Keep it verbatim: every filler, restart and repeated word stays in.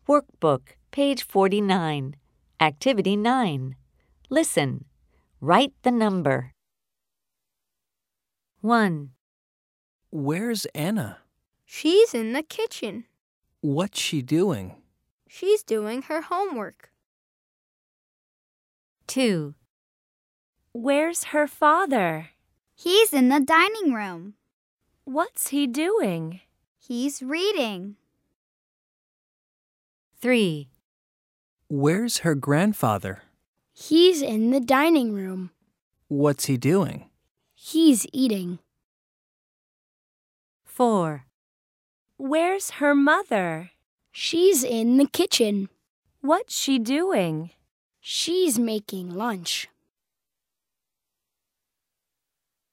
Workbook, page forty-nine. Activity nine. Listen. Write the number. one. Where's Anna? She's in the kitchen. What's she doing? She's doing her homework. two. Where's her father? He's in the dining room. What's he doing? He's reading. three. Where's her grandfather? He's in the dining room. What's he doing? He's eating. four. Where's her mother? She's in the kitchen. What's she doing? She's making lunch.